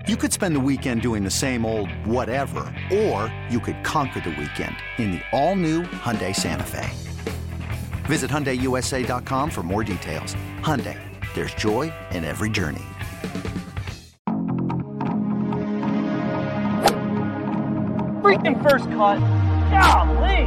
You could spend the weekend doing the same old whatever, or you could conquer the weekend in the all-new Hyundai Santa Fe. Visit HyundaiUSA.com for more details. Hyundai, there's joy in every journey. Freaking first cut. Golly.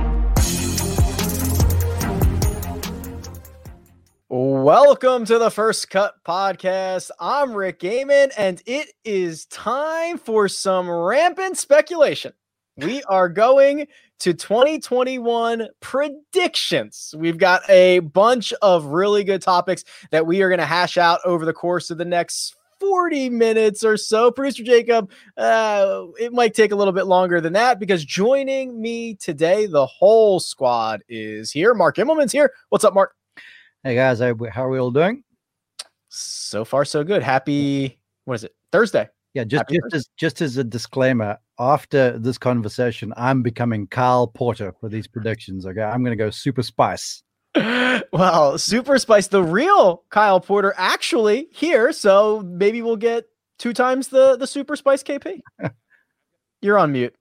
Welcome to the First Cut Podcast. I'm Rick Gaiman, and it is time for some rampant speculation. We are going to 2021 predictions. We've got a bunch of really good topics that we are going to hash out over the course of the next 40 minutes or so. Producer Jacob, it might take a little bit longer than that because joining me today, the whole squad is here. Mark Immelman's here. What's up, Mark? Hey guys, how are we all doing? So far, so good. Happy, what is it? Thursday. Yeah, just as a disclaimer, after this conversation, I'm becoming Kyle Porter for these predictions. Okay, I'm going to go Super Spice. Well, Super Spice, the real Kyle Porter, actually here. So maybe we'll get 2 times the Super Spice KP. You're on mute.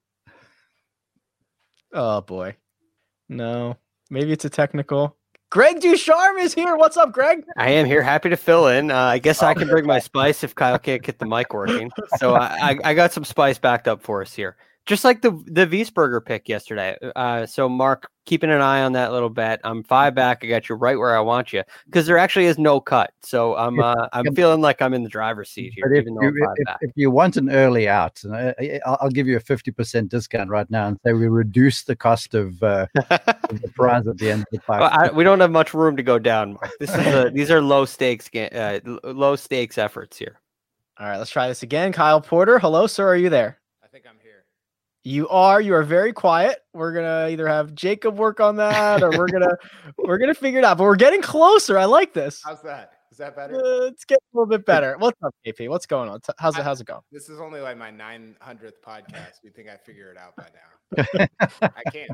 Oh boy, no. Maybe it's a technical. Greg Ducharme is here. What's up, Greg? I am here. Happy to fill in. I guess I can bring my spice if Kyle can't get the mic working. So I got some spice backed up for us here. Just like the Wiesberger pick yesterday. So Mark, keeping an eye on that little bet. I'm 5 back. I got you right where I want you because there actually is no cut. So I'm feeling like I'm in the driver's seat here. If you want an early out, I'll give you a 50% discount right now and say we reduce the cost of the prize at the end of the fight. Well, we don't have much room to go down, Mark. These are low stakes efforts here. All right, let's try this again. Kyle Porter, hello, sir. Are you there? I think I'm here. You are very quiet. We're gonna either have Jacob work on that or we're gonna figure it out. But we're getting closer. I like this. How's that? Is that better? It's getting a little bit better. What's up, KP? What's going on? How's it going? This is only like my 900th podcast. You think I figure it out by now? I can't.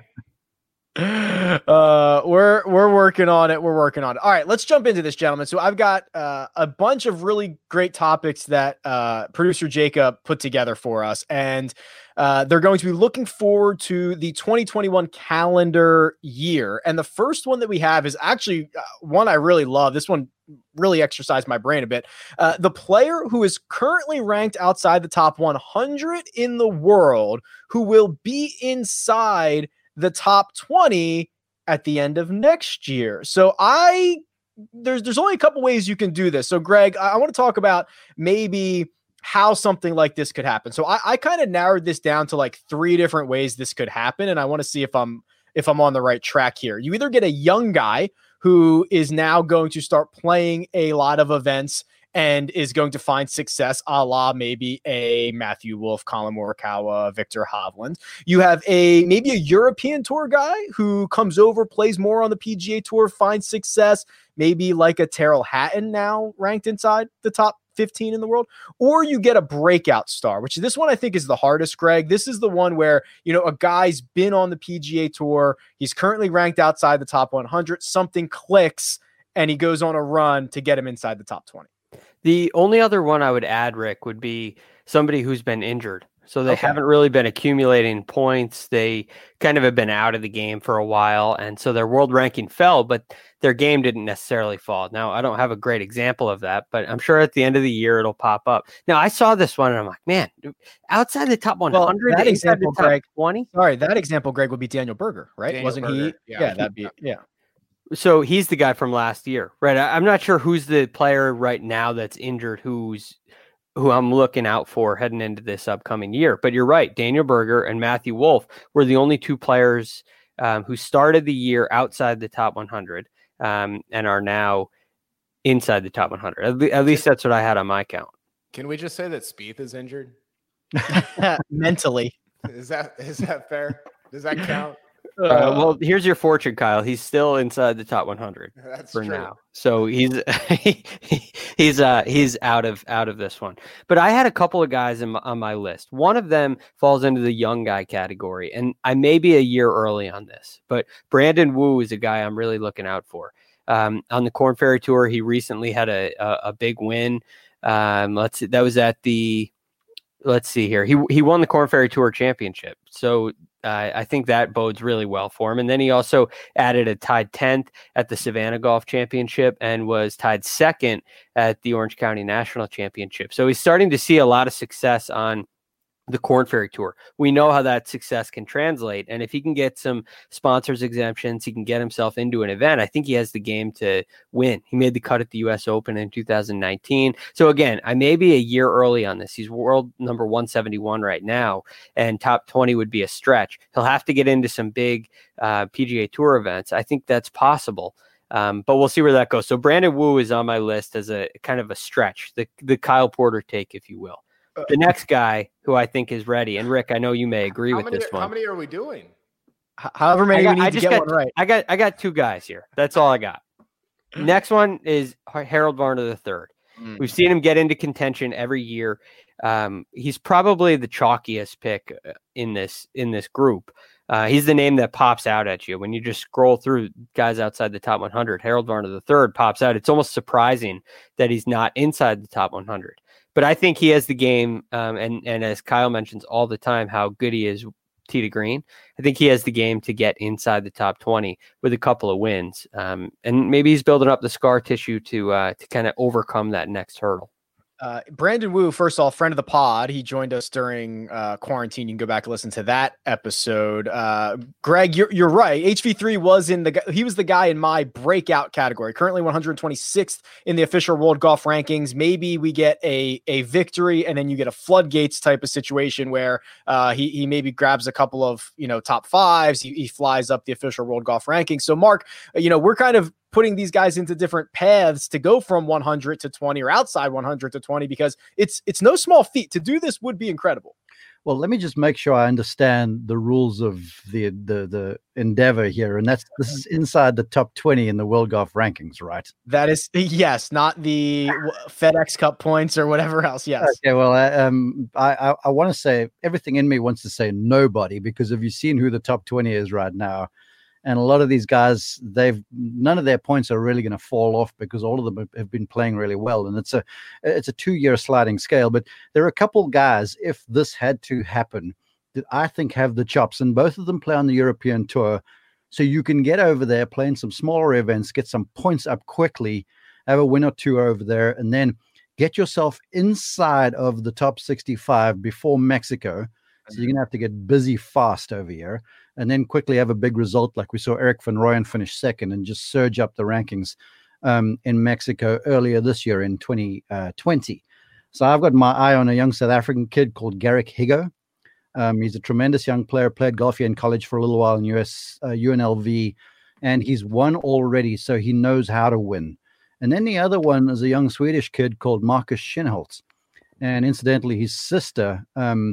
We're working on it. We're working on it. All right, let's jump into this, gentlemen. So I've got a bunch of really great topics that producer Jacob put together for us, and they're going to be looking forward to the 2021 calendar year. And the first one that we have is actually one I really love. This one really exercised my brain a bit. The player who is currently ranked outside the top 100 in the world, who will be inside the top 20 at the end of next year. So there's only a couple ways you can do this. So Greg, I want to talk about maybe how something like this could happen. So I kind of narrowed this down to like 3 different ways this could happen. And I want to see if I'm on the right track here. You either get a young guy who is now going to start playing a lot of events and is going to find success, a la maybe a Matthew Wolff, Colin Morikawa, Victor Hovland. You have maybe a European Tour guy who comes over, plays more on the PGA Tour, finds success, maybe like a Tyrrell Hatton now ranked inside the top 15 in the world. Or you get a breakout star, which this one I think is the hardest, Greg. This is the one where, a guy's been on the PGA Tour, he's currently ranked outside the top 100, something clicks, and he goes on a run to get him inside the top 20. The only other one I would add, Rick, would be somebody who's been injured. So they haven't really been accumulating points. They kind of have been out of the game for a while. And so their world ranking fell, but their game didn't necessarily fall. Now, I don't have a great example of that, but I'm sure at the end of the year, it'll pop up. Now, I saw this one and I'm like, man, outside the top 100, that example, the top Greg, 20. Sorry, that example, Greg, would be Daniel Berger, right? Daniel Wasn't Berger. he? Yeah, that'd be, yeah. So he's the guy from last year, right? I'm not sure who's the player right now that's injured who I'm looking out for heading into this upcoming year. But you're right. Daniel Berger and Matthew Wolff were the only 2 players who started the year outside the top 100 and are now inside the top 100. At least that's what I had on my count. Can we just say that Spieth is injured? Mentally. Is that fair? Does that count? Well, here's your fortune, Kyle. He's still inside the top 100 for true. now. So he's out of this one. But I had a couple of guys on my list. One of them falls into the young guy category, and I may be a year early on this, but Brandon Wu is a guy I'm really looking out for. On the Korn Ferry Tour, he recently had a big win. That was at the let's see here. He won the Korn Ferry Tour Championship. So I think that bodes really well for him. And then he also added a tied 10th at the Savannah Golf Championship and was tied 2nd at the Orange County National Championship. So he's starting to see a lot of success on the Korn Ferry Tour. We know how that success can translate. And if he can get some sponsors exemptions, he can get himself into an event. I think he has the game to win. He made the cut at the US Open in 2019. So again, I may be a year early on this. He's world number 171 right now, and top 20 would be a stretch. He'll have to get into some big PGA Tour events. I think that's possible. But we'll see where that goes. So Brandon Wu is on my list as a kind of a stretch, the Kyle Porter take, if you will. The next guy who I think is ready, and Rick, I know you may agree with this one. How many are we doing? However many we need to get one right. I got 2 guys here. That's all I got. Next one is Harold Varner III. We've seen him get into contention every year. He's probably the chalkiest pick in this group. He's the name that pops out at you when you just scroll through guys outside the top 100. Harold Varner III pops out. It's almost surprising that he's not inside the top 100. But I think he has the game, and as Kyle mentions all the time, how good he is tee to green. I think he has the game to get inside the top 20 with a couple of wins, and maybe he's building up the scar tissue to kind of overcome that next hurdle. Brandon Wu, first off, friend of the pod. He joined us during quarantine. You can go back and listen to that episode. Greg, you're right. HV3 he was the guy in my breakout category. Currently 126th in the official World Golf Rankings. Maybe we get a victory, and then you get a floodgates type of situation where he maybe grabs a couple of top 5s. He flies up the official World Golf Rankings. So Mark, we're kind of putting these guys into different paths to go from 100 to 20 or outside 100 to 20, because it's no small feat. To do this would be incredible. Well, let me just make sure I understand the rules of the endeavor here. And this is inside the top 20 in the World Golf Rankings, right? That is, yes, not the FedEx Cup points or whatever else. Yes. Okay. Well, I want to say everything in me wants to say nobody, because have you seen who the top 20 is right now? And a lot of these guys, none of their points are really going to fall off, because all of them have been playing really well. And it's a 2-year sliding scale. But there are a couple guys, if this had to happen, that I think have the chops. And both of them play on the European Tour. So you can get over there, play in some smaller events, get some points up quickly, have a win or two over there, and then get yourself inside of the top 65 before Mexico. So you're going to have to get busy fast over here, and then quickly have a big result like we saw Eric Van Rooyen finish 2nd and just surge up the rankings in Mexico earlier this year in 2020. So I've got my eye on a young South African kid called Garrick Higo. He's a tremendous young player, played golf here in college for a little while in UNLV, and he's won already, so he knows how to win. And then the other one is a young Swedish kid called Marcus Schinholz. And incidentally, his sister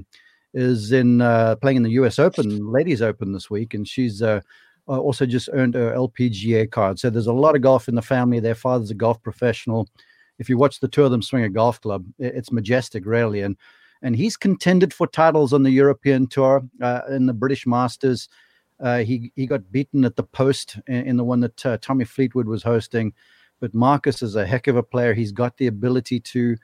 is playing in the US Open, Ladies Open this week, and she's also just earned her LPGA card. So there's a lot of golf in the family. Their father's a golf professional. If you watch the two of them swing a golf club, it's majestic, really. And he's contended for titles on the European Tour, in the British Masters. He got beaten at the Post in the one that Tommy Fleetwood was hosting. But Marcus is a heck of a player. He's got the ability to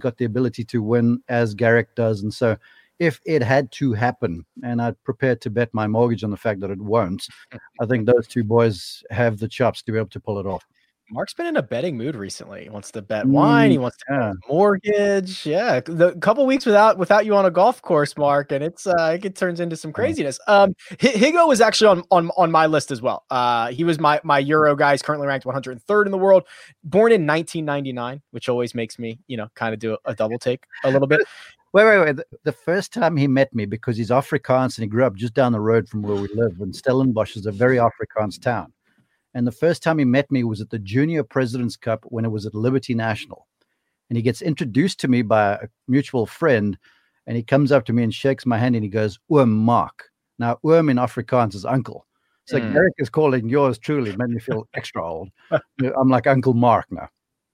win, as Garrick does, and so if it had to happen, and I'd prepared to bet my mortgage on the fact that it won't, I think those two boys have the chops to be able to pull it off. Mark's been in a betting mood recently. He wants to bet wine. He wants to bet mortgage. Yeah, the couple weeks without you on a golf course, Mark, and it turns into some craziness. Higo was actually on my list as well. He was my Euro guy. He's currently ranked 103rd in the world. Born in 1999, which always makes me kind of do a double take a little bit. Wait. The first time he met me, because he's Afrikaans and he grew up just down the road from where we live, and Stellenbosch is a very Afrikaans town. And the first time he met me was at the Junior President's Cup when it was at Liberty National. And he gets introduced to me by a mutual friend, and he comes up to me and shakes my hand and he goes, "Oom Mark." Now, Oom in Afrikaans is uncle. So Garrick is calling yours truly. It made me feel extra old. I'm like Uncle Mark now.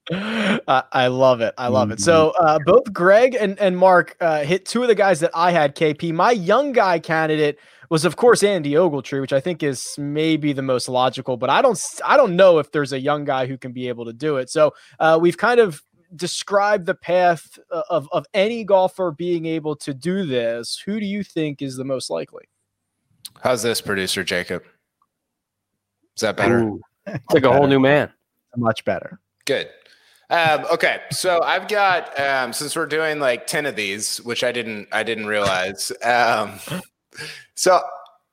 I love it. I love it. So both Greg and Mark hit two of the guys that I had, KP. My young guy candidate was, of course, Andy Ogletree, which I think is maybe the most logical, but I don't know if there's a young guy who can be able to do it. So we've kind of describe the path of any golfer being able to do this, who do you think is the most likely? How's this, producer Jacob? Is that better? Ooh, it's like a whole new man. Much better. Good. Okay, so I've got since we're doing like 10 of these, which I didn't realize. So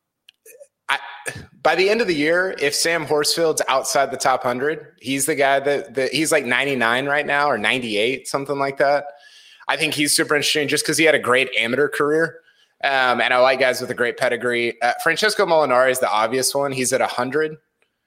by the end of the year, if Sam Horsfield's outside the top 100, he's the guy that he's like 99 right now or 98, something like that. I think he's super interesting just because he had a great amateur career. And I like guys with a great pedigree. Francesco Molinari is the obvious one. He's at 100.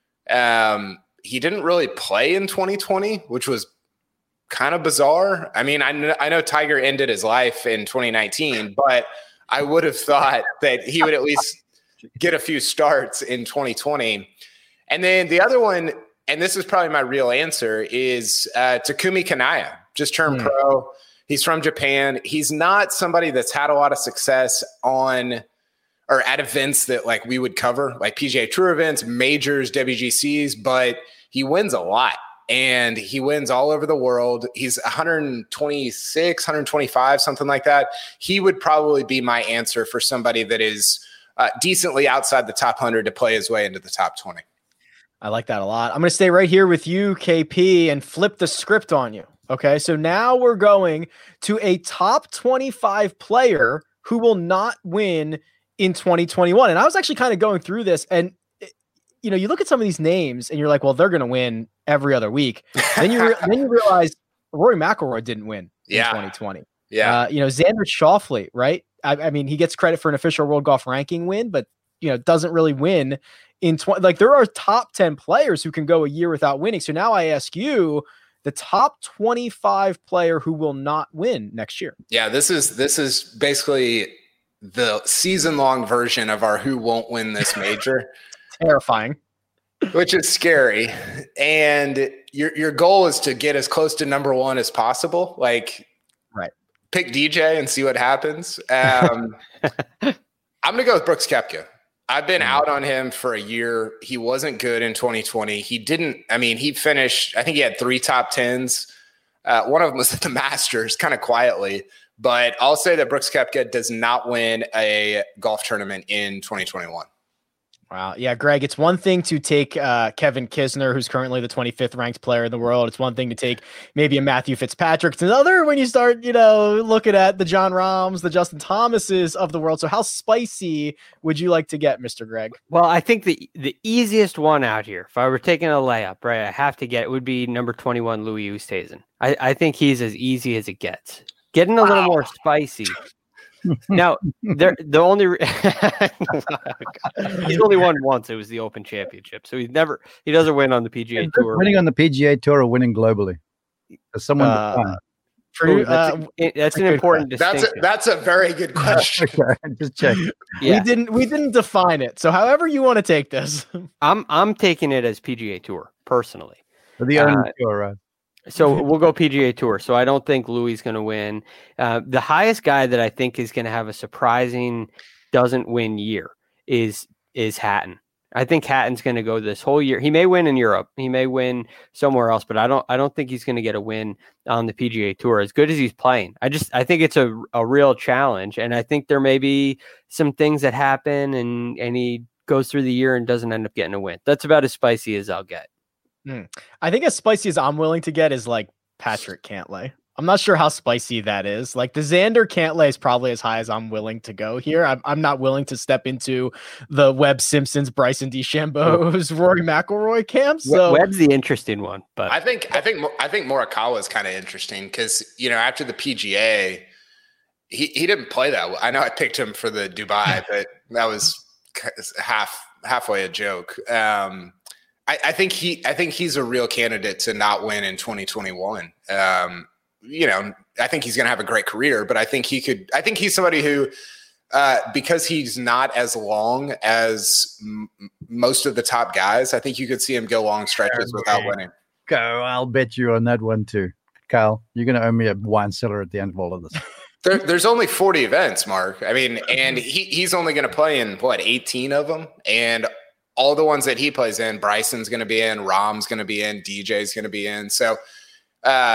He didn't really play in 2020, which was kind of bizarre. I mean, I know Tiger ended his life in 2019, but I would have thought that he would at least get a few starts in 2020. And then the other one, and this is probably my real answer, is Takumi Kanaya, just turned pro. He's from Japan. He's not somebody that's had a lot of success on or at events that like we would cover, like PGA Tour events, majors, WGCs, but he wins a lot and he wins all over the world. He's 126, 125, something like that. He would probably be my answer for somebody that is decently outside the top 100 to play his way into the top 20. I like that a lot. I'm going to stay right here with you, KP, and flip the script on you. Okay, so now we're going to a top 25 player who will not win in 2021. And I was actually kind of going through this, and you know, you look at some of these names and you're like, well, they're going to win every other week. Then you realize Rory McIlroy didn't win in 2020. Yeah. You know, Xander Schauffele, right? I mean, he gets credit for an official World Golf Ranking win, but you know, doesn't really win in 20. Like there are top 10 players who can go a year without winning. So now I ask you, the top 25 player who will not win next year. Yeah, this is basically the season-long version of our who won't win this major. Terrifying. Which is scary. And your goal is to get as close to number one as possible. Like, right. Pick DJ and see what happens. I'm going to go with Brooks Koepka. I've been out on him for a year. He wasn't good in 2020. He finished, I think he had 3 top 10s. One of them was at the Masters, kind of quietly. But I'll say that Brooks Koepka does not win a golf tournament in 2021. Wow. Yeah, Greg, it's one thing to take Kevin Kisner, who's currently the 25th ranked player in the world. It's one thing to take maybe a Matthew Fitzpatrick. It's another when you start, looking at the Jon Rahms, the Justin Thomases of the world. So how spicy would you like to get, Mr. Greg? Well, I think the easiest one out here, if I were taking a layup, right, I have to get, it would be number 21, Louis Oosthuizen. I think he's as easy as it gets. Getting a little more spicy. Now, he's only won once. It was the Open Championship, so he doesn't win on the PGA Tour. Winning on the PGA Tour or winning globally? Someone that's an important distinction. That's a very good question. Okay, just check. Yeah. We didn't define it. So however you want to take this, I'm taking it as PGA Tour personally. The only tour, right? So we'll go PGA Tour. So I don't think Louis is going to win. The highest guy that I think is going to have a surprising doesn't win year is Hatton. I think Hatton's going to go this whole year. He may win in Europe. He may win somewhere else, but I don't think he's going to get a win on the PGA Tour as good as he's playing. I think it's a real challenge. And I think there may be some things that happen and he goes through the year and doesn't end up getting a win. That's about as spicy as I'll get. I think as spicy as I'm willing to get is like Patrick Cantlay. I'm not sure how spicy that is. Like the Xander Cantlay is probably as high as I'm willing to go here. I'm not willing to step into the Webb Simpsons, Bryson DeChambeau's, Rory McIlroy camp. So Webb's the interesting one, but I think Morikawa is kind of interesting because after the PGA, he didn't play that well. I know I picked him for the Dubai, but that was halfway a joke. I think he's a real candidate to not win in 2021. I think he's going to have a great career, but I think he's somebody who, because he's not as long as most of the top guys, I think you could see him go long stretches without winning. Go, I'll bet you on that one too. Kyle, you're going to owe me a wine cellar at the end of all of this. There's only 40 events, Mark. I mean, and he's only going to play in 18 of them, and all the ones that he plays in, Bryson's going to be in, Rahm's going to be in, DJ's going to be in. So,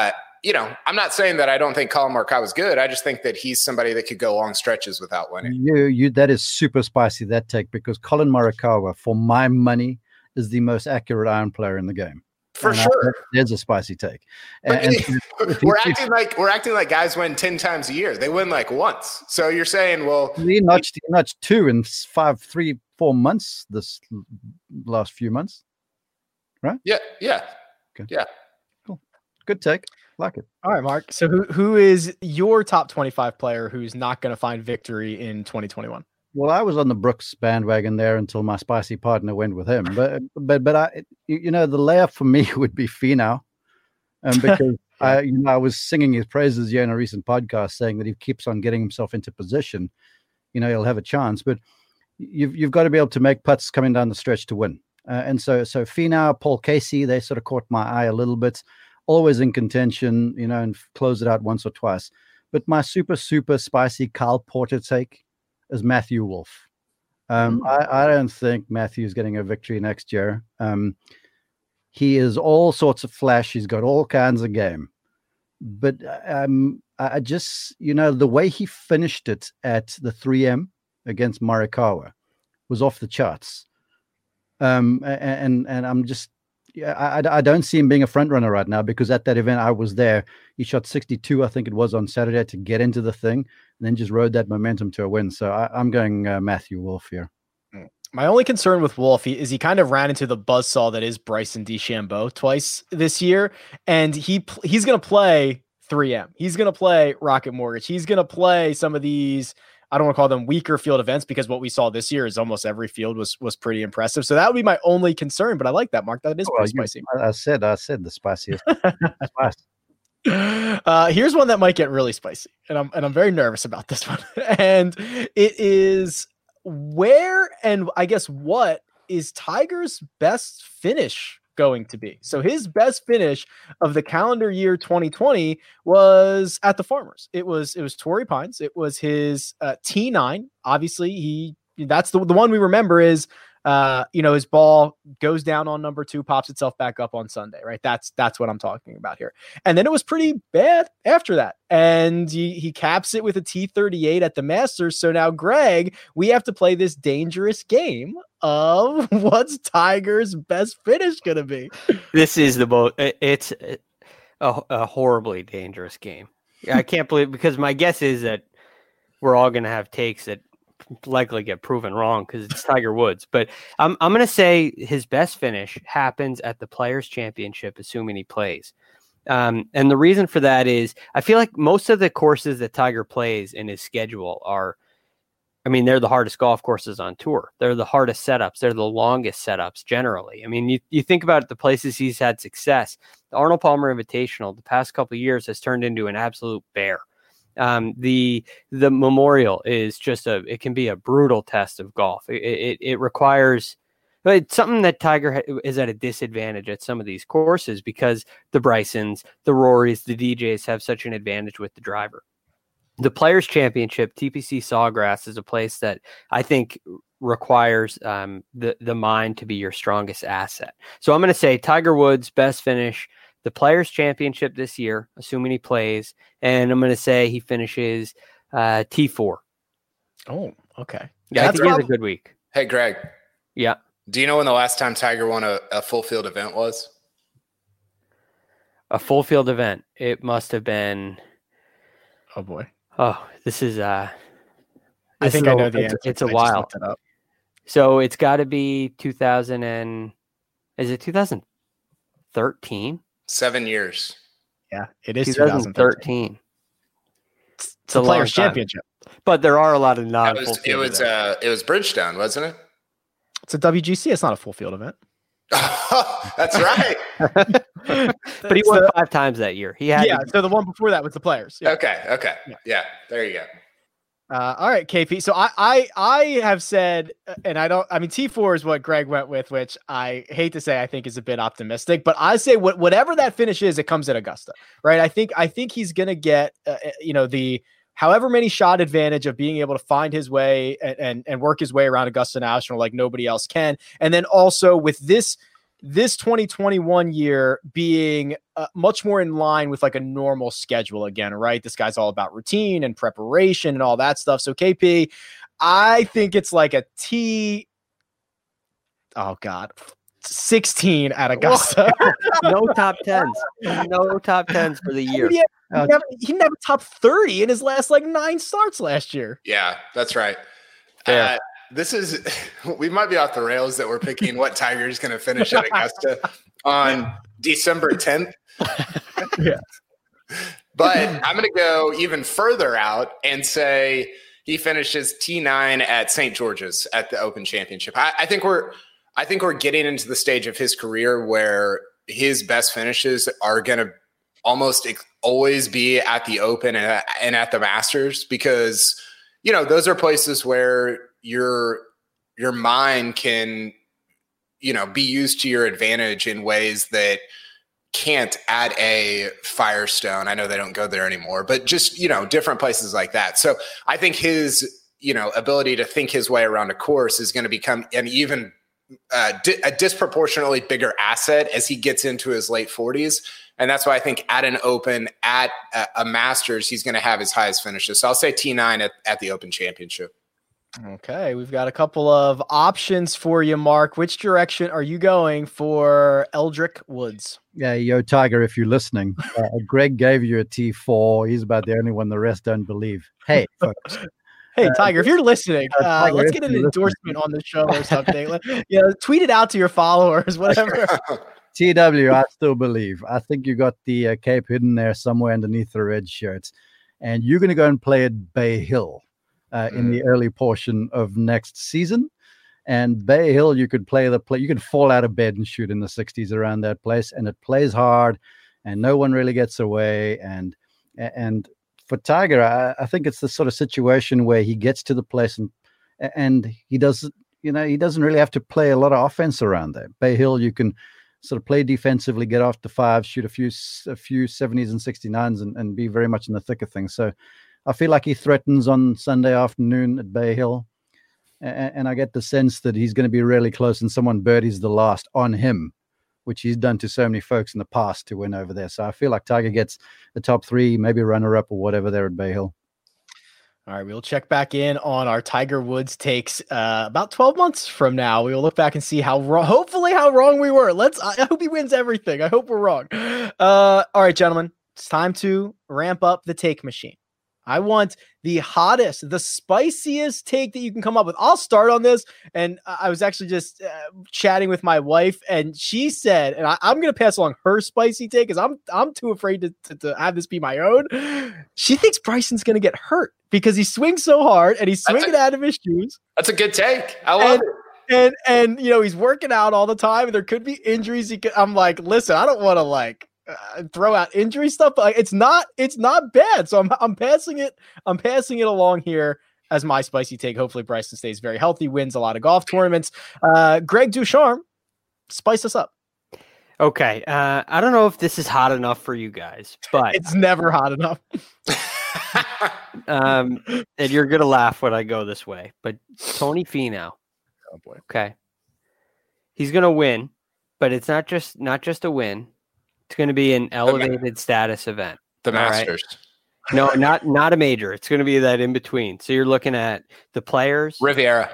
I'm not saying that I don't think Colin Morikawa is good. I just think that he's somebody that could go long stretches without winning. That is super spicy, that take, because Colin Morikawa, for my money, is the most accurate iron player in the game. For sure. There's a spicy take. We're acting like guys win 10 times a year. They win like once. So you're saying, well, he notched 2 in 3-4 months this last few months, right? Yeah. Okay. Yeah. Cool. Good take. Like it. All right, Mark. So who is your top 25 player who's not going to find victory in 2021? Well, I was on the Brooks bandwagon there until my spicy partner went with him. But I, the layup for me would be Finau, because I was singing his praises in a recent podcast, saying that he keeps on getting himself into position, he'll have a chance. But you've got to be able to make putts coming down the stretch to win. And so Finau, Paul Casey, they sort of caught my eye a little bit. Always in contention, and close it out once or twice. But my super, super spicy Kyle Porter take is Matthew Wolff. I don't think Matthew's getting a victory next year. He is all sorts of flash. He's got all kinds of game. But I just, the way he finished it at the 3M against Morikawa was off the charts. And I'm just, I don't see him being a front runner right now, because at that event I was there. He shot 62, I think it was, on Saturday to get into the thing, and then just rode that momentum to a win. So I'm going Matthew Wolff here. My only concern with Wolff is he kind of ran into the buzzsaw that is Bryson DeChambeau twice this year, and he's going to play 3M. He's going to play Rocket Mortgage. He's going to play some of these, I don't want to call them weaker field events, because what we sasaw this year is almost every field was pretty impressive. So that would be my only concern, but I like that, Mark. That is pretty spicy. I said the spiciest. Here's one that might get really spicy, and I'm very nervous about this one. And it is, where and I guess what is Tiger's best finish going to be? So his best finish of the calendar year 2020 was at the Farmers. It was Torrey Pines. It was his T9. Obviously, that's the one we remember is his ball goes down on number 2, pops itself back up on Sunday, right? That's what I'm talking about here. And then it was pretty bad after that. And he caps it with a T38 at the Masters. So now, Greg, we have to play this dangerous game of what's Tiger's best finish going to be. This is it's a horribly dangerous game. I can't believe, because my guess is that we're all going to have takes that likely get proven wrong because it's Tiger Woods. But I'm going to say his best finish happens at the Players Championship, assuming he plays. And the reason for that is I feel like most of the courses that Tiger plays in his schedule they're the hardest golf courses on tour. They're the hardest setups. They're the longest setups generally. I mean, you think about the places he's had success. The Arnold Palmer Invitational the past couple of years has turned into an absolute bear. The Memorial is it can be a brutal test of golf. It requires, it's something that Tiger is at a disadvantage at some of these courses because the Brysons, the Rorys, the DJs have such an advantage with the driver. The Players Championship, TPC Sawgrass, is a place that I think requires the mind to be your strongest asset. So I'm going to say Tiger Woods' best finish, the Players Championship this year, assuming he plays, and I'm going to say he finishes T4. Oh, okay. Yeah, I think he has a good week. Hey, Greg. Yeah. Do you know when the last time Tiger won a full field event was? A full field event. It must have been. Oh boy. Oh, this is. I think I know the answer. It's a while. So it's got to be 2000 and. Is it 2013? 7 years. Yeah, it is 2013. It's the Players Championship. But there are a lot of It was Bridgestone, wasn't it? It's a WGC. It's not a full field event. That's right. But he won 5 times that year. So the one before that was the Players. Yeah. Okay. Yeah, there you go. All right, KP. So I have said, and T4 is what Greg went with, which I hate to say I think is a bit optimistic, but I say whatever that finish is, it comes at Augusta, right? I think he's going to get, the however many shot advantage of being able to find his way and work his way around Augusta National like nobody else can. And then also with this this 2021 year being much more in line with like a normal schedule again, right? This guy's all about routine and preparation and all that stuff. So KP, I think it's like a T. Oh God. 16 at Augusta. No top 10s. No top 10s for the year. He didn't have a top 30 in his last like 9 starts last year. Yeah, that's right. We might be off the rails that we're picking what Tiger is going to finish at Augusta on December 10th. Yeah. But I'm going to go even further out and say he finishes T9 at St. George's at the Open Championship. I think we're getting into the stage of his career where his best finishes are going to almost always be at the Open and at the Masters, because, you know, those are places where your mind can, you know, be used to your advantage in ways that can't at a Firestone. I know they don't go there anymore, but just, you know, different places like that. So I think his, you know, ability to think his way around a course is going to become an even a disproportionately bigger asset as he gets into his late 40s. And that's why I think at an Open, at a Masters, he's going to have his highest finishes. So I'll say T9 at the Open Championship. Okay, we've got a couple of options for you, Mark. Which direction are you going for Eldrick Woods? Yeah, yo, Tiger, if you're listening, Greg gave you a T4. He's about the only one the rest don't believe. Hey, folks. Hey, Tiger, if you're listening, Tiger, let's get an endorsement on the show or something. Tweet it out to your followers, whatever. TW, I still believe. I think you got the cape hidden there somewhere underneath the red shirts. And you're going to go and play at Bay Hill in the early portion of next season. And Bay Hill, you could you could fall out of bed and shoot in the 60s around that place. And it plays hard and no one really gets away. And for Tiger, I think it's the sort of situation where he gets to the place and he doesn't really have to play a lot of offense around there. Bay Hill, you can sort of play defensively, get off the 5, shoot a few 70s and 69s and be very much in the thick of things. So I feel like he threatens on Sunday afternoon at Bay Hill. And I get the sense that he's going to be really close and someone birdies the last on him, which he's done to so many folks in the past to win over there. So I feel like Tiger gets the top 3, maybe runner-up or whatever there at Bay Hill. All right, we'll check back in on our Tiger Woods takes about 12 months from now. We will look back and see hopefully how wrong we were. I hope he wins everything. I hope we're wrong. All right, gentlemen, it's time to ramp up the take machine. I want the hottest, the spiciest take that you can come up with. I'll start on this. And I was actually just chatting with my wife, and she said, and I'm going to pass along her spicy take because I'm too afraid to have this be my own. She thinks Bryson's going to get hurt because he swings so hard and he's swinging out of his shoes. That's a good take. I love it. And he's working out all the time, and there could be injuries. I'm like, listen, I don't want to throw out injury stuff, but it's not bad. So I'm passing it along here as my spicy take. Hopefully Bryson stays very healthy, wins a lot of golf tournaments. Greg Ducharme, spice us up. Okay. I don't know if this is hot enough for you guys, but it's never hot enough. And you're going to laugh when I go this way, but Tony Finau. Oh boy. Okay. He's going to win, but it's not just a win. It's going to be an elevated status event. The Masters. Right? No, not a major. It's going to be that in between. So you're looking at the Players. Riviera.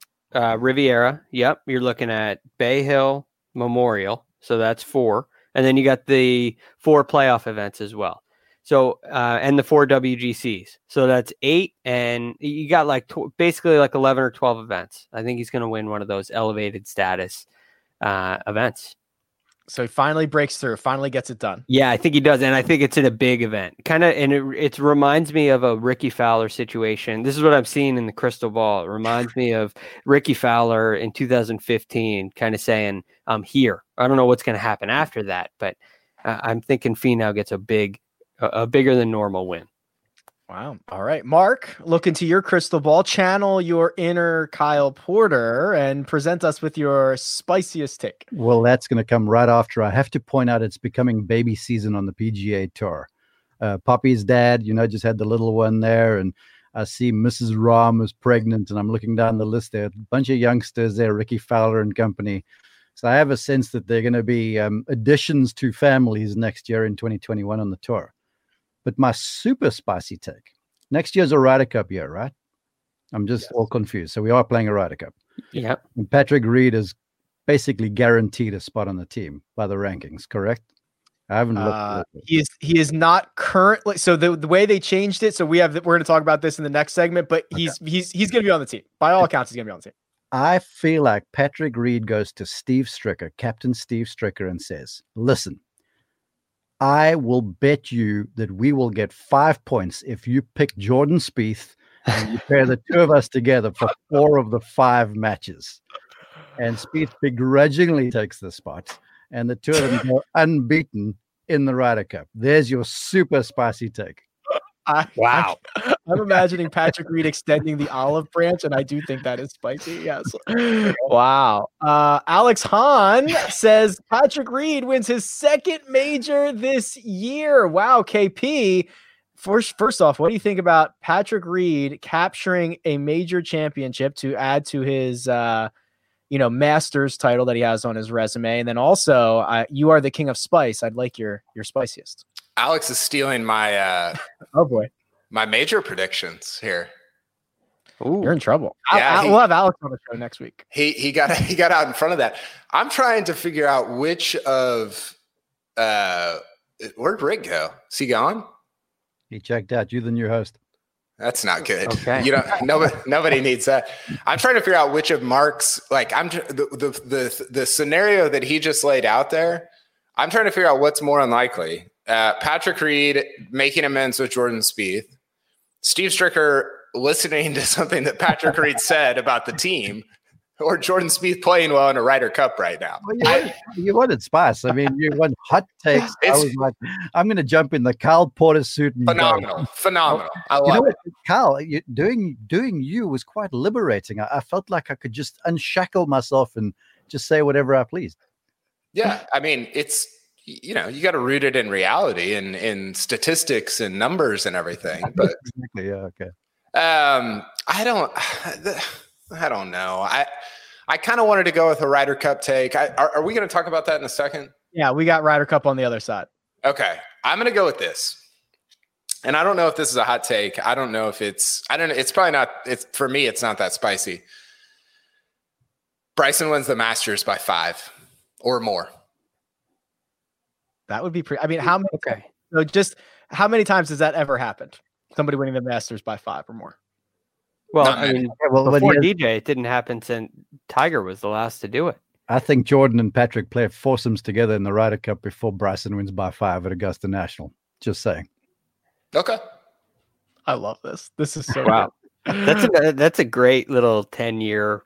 Yep. You're looking at Bay Hill Memorial. So that's 4. And then you got the 4 playoff events as well. So, and the 4 WGCs. So that's 8. And you got basically 11 or 12 events. I think he's going to win one of those elevated status events. So he finally breaks through, finally gets it done. Yeah, I think he does. And I think it's in a big event. And it reminds me of a Ricky Fowler situation. This is what I'm seeing in the crystal ball. It reminds me of Ricky Fowler in 2015 kind of saying, I'm here. I don't know what's going to happen after that, but I'm thinking Finau gets a bigger than normal win. Wow. All right, Mark, look into your crystal ball, channel your inner Kyle Porter, and present us with your spiciest take. Well, that's going to come right after. I have to point out it's becoming baby season on the PGA Tour. Poppy's dad, just had the little one there, and I see Mrs. Rahm is pregnant, and I'm looking down the list there. A bunch of youngsters there, Ricky Fowler and company. So I have a sense that there are going to be additions to families next year in 2021 on the tour. But my super spicy take, next year's a Ryder Cup year, right? I'm just all confused. So we are playing a Ryder Cup. Yeah. And Patrick Reed is basically guaranteed a spot on the team by the rankings, correct? I haven't looked. He is not currently. So the way they changed it. So we're going to talk about this in the next segment. But he's going to be on the team. By all accounts, he's going to be on the team. I feel like Patrick Reed goes to Steve Stricker, Captain Steve Stricker, and says, "Listen, I will bet you that we will get 5 points if you pick Jordan Spieth and you pair the two of us together for 4 of the 5 matches." And Spieth begrudgingly takes the spot, and the two of them go unbeaten in the Ryder Cup. There's your super spicy take. Wow. I'm imagining Patrick Reed extending the olive branch, and I do think that is spicy. Yes. Wow. Alex Hahn says Patrick Reed wins his 2nd major this year. Wow, KP. First off, what do you think about Patrick Reed capturing a major championship to add to his Masters title that he has on his resume? And then also, you are the king of spice. I'd like your spiciest. Alex is stealing my oh boy, my major predictions here. Ooh. You're in trouble. Yeah, we'll have Alex on the show next week. He got out in front of that. I'm trying to figure out which of where'd Rick go? Is he gone? He checked out. You the new host. That's not good. Okay. You don't. Nobody needs that. I'm trying to figure out which of Mark's, like, the scenario that he just laid out there. I'm trying to figure out what's more unlikely. Patrick Reed making amends with Jordan Spieth, Steve Stricker listening to something that Patrick Reed said about the team, or Jordan Spieth playing well in a Ryder Cup right now. Well, you wanted spice. I mean, you want hot takes. I was like, I'm going to jump in the Kyle Porter suit. And phenomenal. I love it. Kyle, doing you was quite liberating. I felt like I could just unshackle myself and just say whatever I pleased. Yeah, I mean, it's, you got to root it in reality and in statistics and numbers and everything. But exactly, yeah, okay. I don't know. I kind of wanted to go with a Ryder Cup take. Are we going to talk about that in a second? Yeah, we got Ryder Cup on the other side. Okay, I'm going to go with this. And I don't know if this is a hot take. I don't know. It's probably not. For me, it's not that spicy. Bryson wins the Masters by 5 or more. That would be pretty. I mean, how many? Okay. So just how many times has that ever happened? Somebody winning the Masters by 5 or more. Well, I mean, before DJ, it didn't happen since Tiger was the last to do it. I think Jordan and Patrick play foursomes together in the Ryder Cup before Bryson wins by 5 at Augusta National. Just saying. Okay. I love this. This is so wow. That's a great little 10-year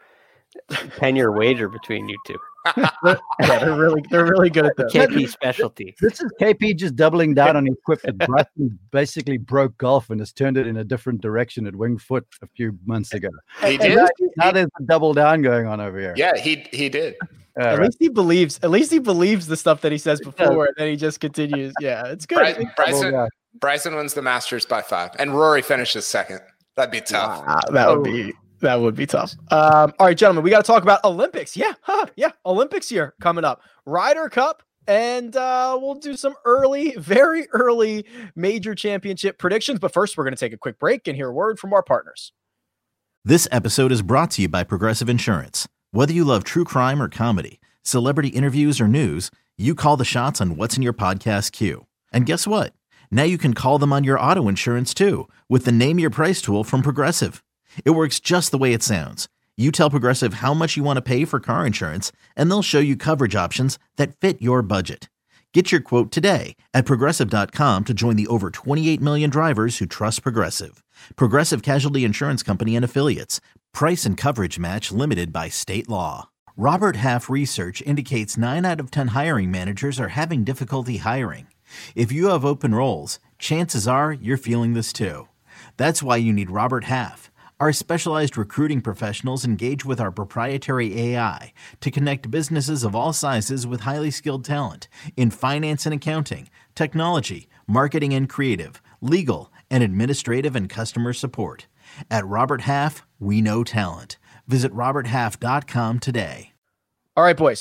wager between you two. Yeah, they're really good at that. KP specialty. This is KP just doubling down on equipment. Bryson basically broke golf and has turned it in a different direction at Winged Foot a few months ago. He did. Now there's a double down going on over here. Yeah, he did. At least he believes the stuff that he says before, and then he just continues. Yeah, it's good. Bryson wins the Masters by 5, and Rory finishes second. That'd be tough. Wow, that would be tough. All right, gentlemen, we got to talk about Olympics. Yeah, Olympics here coming up. Ryder Cup, and we'll do some very early major championship predictions. But first, we're going to take a quick break and hear a word from our partners. This episode is brought to you by Progressive Insurance. Whether you love true crime or comedy, celebrity interviews or news, you call the shots on what's in your podcast queue. And guess what? Now you can call them on your auto insurance too with the Name Your Price tool from Progressive. It works just the way it sounds. You tell Progressive how much you want to pay for car insurance, and they'll show you coverage options that fit your budget. Get your quote today at Progressive.com to join the over 28 million drivers who trust Progressive. Progressive Casualty Insurance Company and Affiliates. Price and coverage match limited by state law. Robert Half research indicates 9 out of 10 hiring managers are having difficulty hiring. If you have open roles, chances are you're feeling this too. That's why you need Robert Half. Our specialized recruiting professionals engage with our proprietary AI to connect businesses of all sizes with highly skilled talent in finance and accounting, technology, marketing and creative, legal, and administrative and customer support. At Robert Half, we know talent. Visit roberthalf.com today. All right, boys.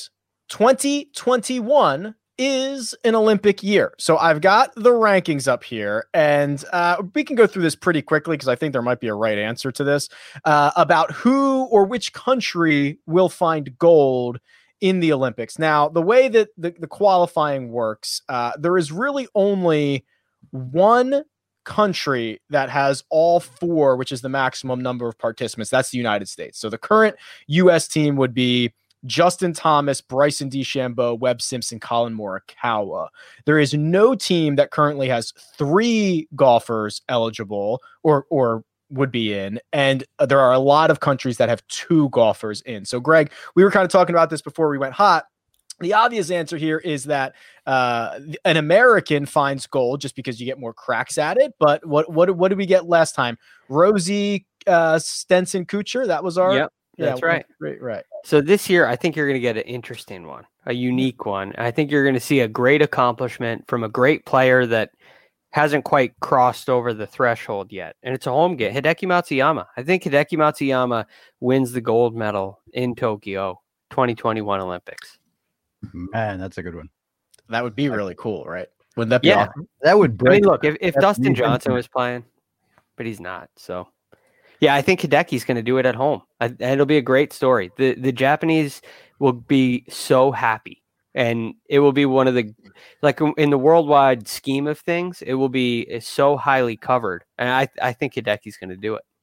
2021 is an Olympic year. So I've got the rankings up here, and we can go through this pretty quickly because I think there might be a right answer to this about who or which country will find gold in the Olympics. Now, the way that the qualifying works, there is really only one country that has all four, which is the maximum number of participants. That's the United States. So the current U.S. team would be Justin Thomas, Bryson DeChambeau, Webb Simpson, Colin Morikawa. There is no team that currently has 3 golfers eligible or would be in, and there are a lot of countries that have 2 golfers in. So, Greg, we were kind of talking about this before we went hot. The obvious answer here is that an American finds gold just because you get more cracks at it. But what did we get last time? Rosie Stenson Kuchar. That was our. Yep. That's right. Right. So this year, I think you're going to get an interesting one, a unique one. I think you're going to see a great accomplishment from a great player that hasn't quite crossed over the threshold yet. And it's a home game. Hideki Matsuyama. I think Hideki Matsuyama wins the gold medal in Tokyo 2021 Olympics. Man, that's a good one. That would be really cool, right? Wouldn't that be awesome? That would break. I mean, look, if Dustin Johnson was playing, but he's not. So, yeah, I think Hideki's going to do it at home. And it'll be a great story. The Japanese will be so happy. And it will be one of the, like in the worldwide scheme of things, it will be so highly covered. And I think Hideki's going to do it.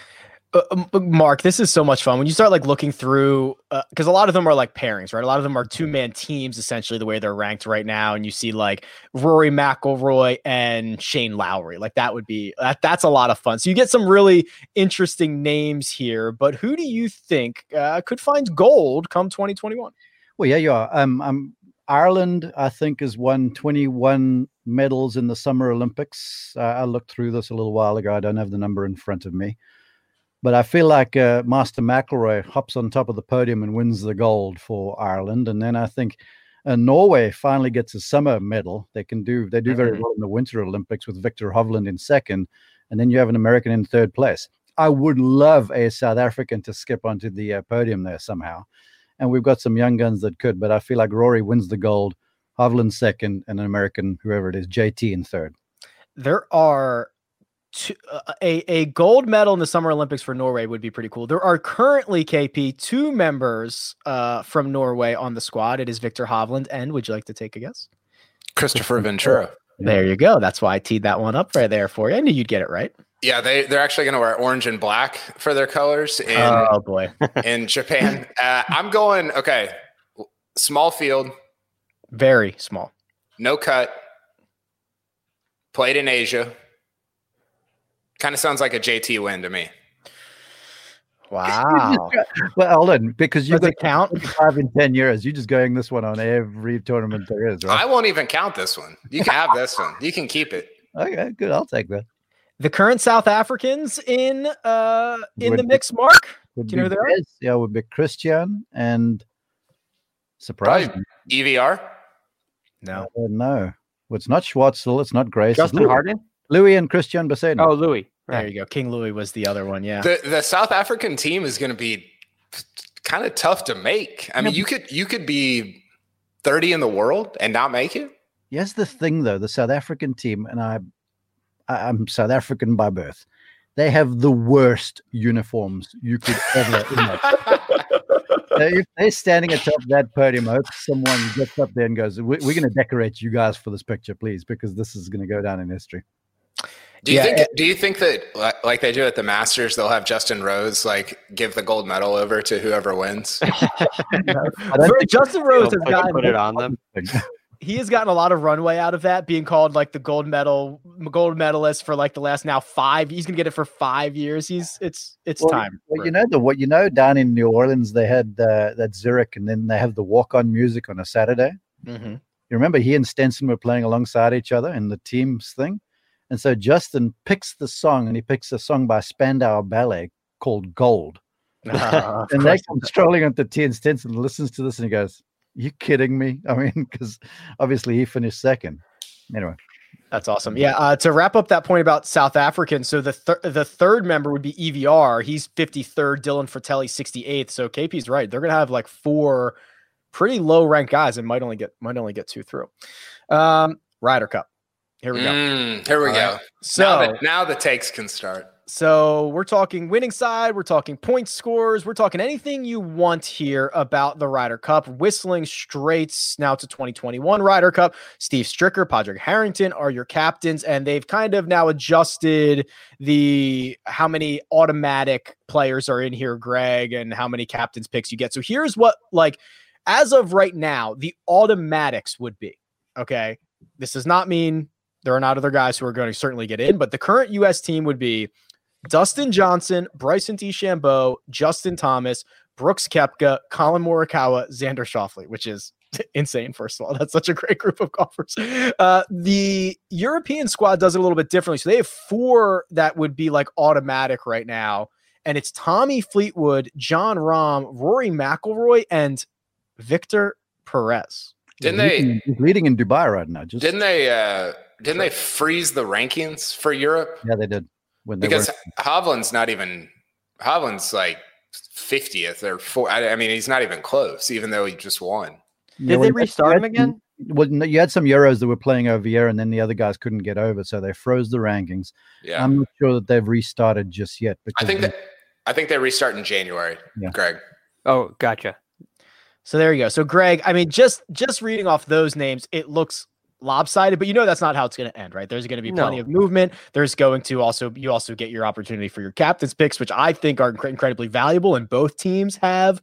Mark, this is so much fun when you start like looking through, because a lot of them are like pairings, right? A lot of them are 2-man teams, essentially the way they're ranked right now. And you see like Rory McIlroy and Shane Lowry, like that would be that's a lot of fun. So you get some really interesting names here. But who do you think could find gold come 2021? Well, yeah, you are. Ireland, I think, has won 21 medals in the Summer Olympics. I looked through this a little while ago. I don't have the number in front of me. But I feel like Master McIlroy hops on top of the podium and wins the gold for Ireland. And then I think Norway finally gets a summer medal. They do very well in the Winter Olympics with Victor Hovland in second. And then you have an American in third place. I would love a South African to skip onto the podium there somehow. And we've got some young guns that could. But I feel like Rory wins the gold, Hovland second, and an American, whoever it is, JT in third. There are... a gold medal in the Summer Olympics for Norway would be pretty cool. There are currently, KP, 2 members from Norway on the squad. It is Victor Hovland, and would you like to take a guess? Christopher Ventura. There you go. That's why I teed that one up right there for you. I knew you'd get it right. Yeah, they're actually going to wear orange and black for their colors in Japan. I'm going, okay, small field. Very small. No cut. Played in Asia. Kind of sounds like a JT win to me. Wow. Well, hold on, because you've got count 5 in 10 years. You're just going this one on every tournament there is, right? I won't even count this one. You can have this one. You can keep it. Okay, good. I'll take that. The current South Africans in the mix, Mark? Do you know who they are? Yeah, would be Christian and surprise. EVR? No. No. Well, it's not Schwartzel. It's not Grace. Justin Harding? Louis and Christian Besaidon. Oh, Louis. Right. There you go. King Louis was the other one. Yeah. The South African team is going to be kind of tough to make. I mean, you could be 30 in the world and not make it. Here's the thing, though. The South African team, and I'm South African by birth, they have the worst uniforms you could ever imagine. If they're standing atop that podium, I hope someone gets up there and goes, we're going to decorate you guys for this picture, please, because this is going to go down in history. Do you think that like they do at the Masters, they'll have Justin Rose like give the gold medal over to whoever wins? Justin Rose has gotten put it on them. He has gotten a lot of runway out of that, being called like the gold medalist for like the last now 5. He's gonna get it for 5 years. It's time. Well, down in New Orleans they had that Zurich, and then they have the walk-on music on a Saturday. Mm-hmm. You remember he and Stenson were playing alongside each other in the teams thing, and so Justin picks the song, and he picks a song by Spandau Ballet called Gold. And they come strolling onto tee, and Stenson listens to this and he goes, "You kidding me?" I mean, because obviously he finished second. Anyway, that's awesome. Yeah. To wrap up that point about South Africans, so the third member would be EVR. He's 53rd. Dylan Fratelli 68th. So KP's right. They're gonna have like 4 pretty low ranked guys and might only get 2 through. Ryder Cup. Here we go. Here we go. Right. So now the takes can start. So we're talking winning side, we're talking point scores, we're talking anything you want here about the Ryder Cup. Whistling Straits now to 2021 Ryder Cup. Steve Stricker, Padraig Harrington are your captains, and they've kind of now adjusted how many automatic players are in here, Greg, and how many captains picks you get. So here's what, like, as of right now, the automatics would be, okay? This does not mean there are not other guys who are going to certainly get in, but the current U.S. team would be Dustin Johnson, Bryson DeChambeau, Justin Thomas, Brooks Koepka, Colin Morikawa, Xander Schauffele, which is insane. First of all, that's such a great group of golfers. The European squad does it a little bit differently. So they have 4 that would be like automatic right now. And it's Tommy Fleetwood, Jon Rahm, Rory McIlroy, and Victor Perez. He's leading in Dubai right now? Didn't they freeze the rankings for Europe? Yeah, they did. Because Hovland's like 50th or 4. I mean, he's not even close, even though he just won. Did they restart him again? Well, you had some Euros that were playing over here, and then the other guys couldn't get over, so they froze the rankings. Yeah. I'm not sure that they've restarted just yet. I think they restart in January, yeah. Greg. Oh, gotcha. So there you go. So Greg, I mean, just reading off those names, it looks lopsided, but that's not how it's going to end, right? There's going to be plenty of movement. There's going to also get your opportunity for your captain's picks, which I think are incredibly valuable, and both teams have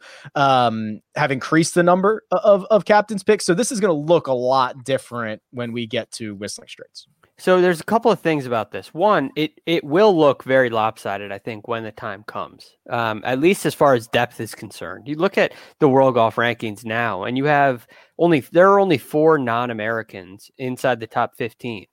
increased the number of captain's picks. So this is going to look a lot different when we get to Whistling Straits. So there's a couple of things about this. One, it will look very lopsided, I think, when the time comes, at least as far as depth is concerned. You look at the World Golf Rankings now, and there are only 4 non-Americans inside the top 15,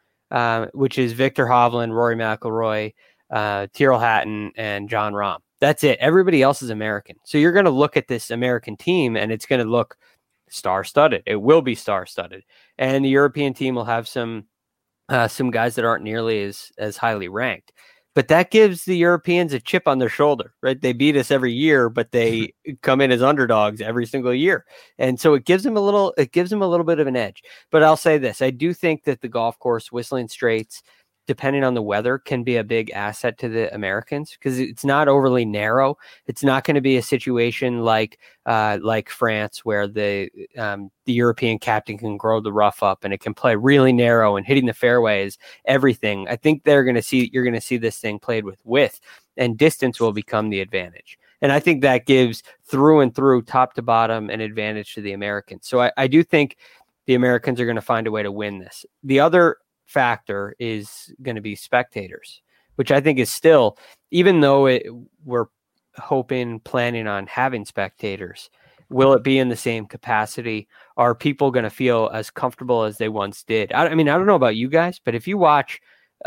which is Victor Hovland, Rory McIlroy, Tyrrell Hatton, and Jon Rahm. That's it. Everybody else is American. So you're going to look at this American team, and it's going to look star-studded. It will be star-studded. And the European team will have some guys that aren't nearly as highly ranked, but that gives the Europeans a chip on their shoulder, right? They beat us every year, but they come in as underdogs every single year. And so it gives them a little bit of an edge. But I'll say this, I do think that the golf course, Whistling Straits, depending on the weather, can be a big asset to the Americans because it's not overly narrow. It's not going to be a situation like France where the European captain can grow the rough up and it can play really narrow and hitting the fairways, everything. I think you're going to see this thing played with width, and distance will become the advantage. And I think that gives through and through, top to bottom, an advantage to the Americans. So I do think the Americans are going to find a way to win this. The other factor is going to be spectators, which I think is still, even though we're planning on having spectators, will it be in the same capacity? Are people going to feel as comfortable as they once did? I mean, I don't know about you guys, but if you watch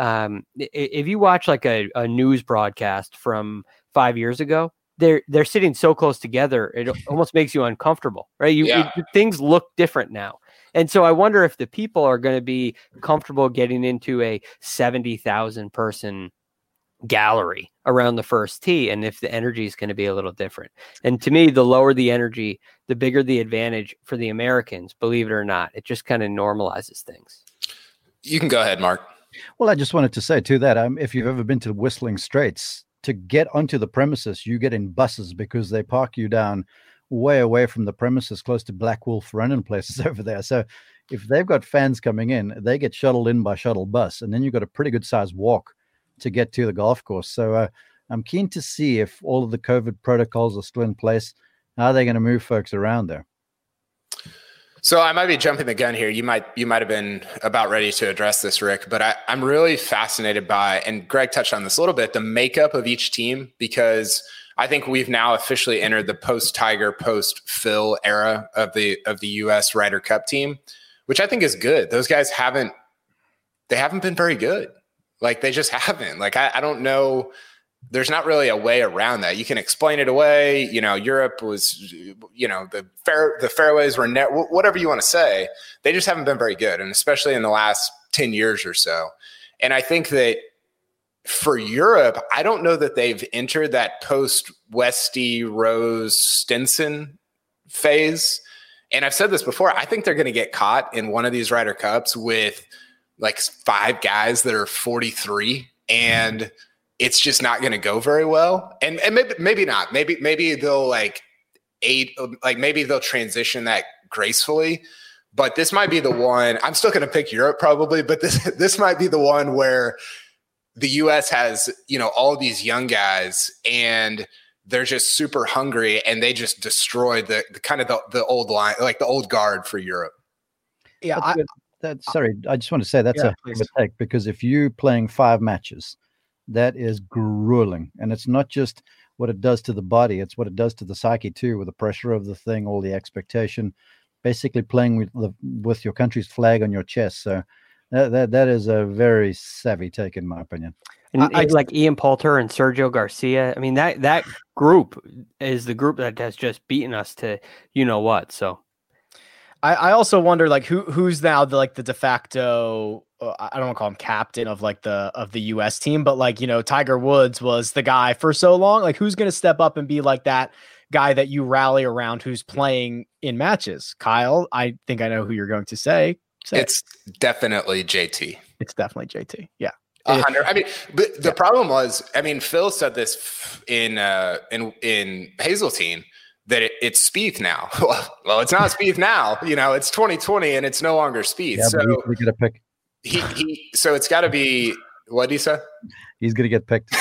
like a news broadcast from 5 years ago, they're sitting so close together, it almost makes you uncomfortable, right? Things look different now. And so I wonder if the people are going to be comfortable getting into a 70,000 person gallery around the first tee, and if the energy is going to be a little different. And to me, the lower the energy, the bigger the advantage for the Americans, believe it or not. It just kind of normalizes things. You can go ahead, Mark. Well, I just wanted to say to that, if you've ever been to Whistling Straits, to get onto the premises, you get in buses because they park you down way away from the premises, close to Black Wolf Run and places over there. So if they've got fans coming in, they get shuttled in by shuttle bus, and then you've got a pretty good sized walk to get to the golf course. So I'm keen to see if all of the COVID protocols are still in place. How are they going to move folks around there? So I might be jumping the gun here. You might have been about ready to address this, Rick, but I'm really fascinated by, and Greg touched on this a little bit, the makeup of each team, because I think we've now officially entered the post-Tiger, post-Phil era of the U.S. Ryder Cup team, which I think is good. Those guys haven't been very good. Like, they just haven't. Like, I don't know. There's not really a way around that. You can explain it away. Europe was, the fairways were net, whatever you want to say. They just haven't been very good, and especially in the last 10 years or so. And I think that for Europe, I don't know that they've entered that post-Westy, Rose, Stinson phase. And I've said this before, I think they're going to get caught in one of these Ryder Cups with like 5 guys that are 43, and it's just not going to go very well. And maybe not. Maybe they'll maybe they'll transition that gracefully. But this might be the one. I'm still going to pick Europe probably, but this might be the one where the U.S. has, all these young guys, and they're just super hungry, and they just destroy the kind of the old line, like the old guard for Europe. Yeah. Sorry, I just want to say that's a mistake, because if you're playing 5 matches, that is grueling, and it's not just what it does to the body; it's what it does to the psyche too, with the pressure of the thing, all the expectation. Basically playing with your country's flag on your chest. So that is a very savvy take, in my opinion. And like Ian Poulter and Sergio Garcia. I mean, that group is the group that has just beaten us to what. So I also wonder who's now the de facto. I don't want to call him captain of the U.S. team, but Tiger Woods was the guy for so long. Like, who's going to step up and be like that guy that you rally around who's playing in matches? Kyle, I think I know who you're going to say. It's definitely JT. It's definitely JT. Yeah. 100. I mean, the problem was, Phil said this in Hazeltine, that it's Spieth now. Well, it's not Spieth now. It's 2020 and it's no longer Spieth. Yeah, so we get a pick. So it's got to be. What did he say? He's going to get picked.